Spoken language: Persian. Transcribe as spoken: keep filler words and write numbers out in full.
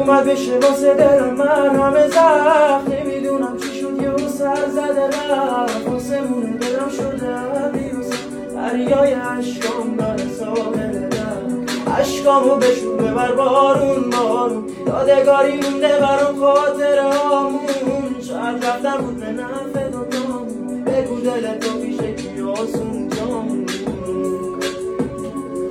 اومد بشه واسه دلم من همه زخم نمیدونم چی شد یه سر زده رفت آسمون دلم شده بیروز دریای عشقام داره ساحل رفت عشقامو بشون ببر بارون بارون یادگاری مونده برام خاطره هامون شاید رفتن بود به نفع دوتامون بگو دلتو میشه کی آسون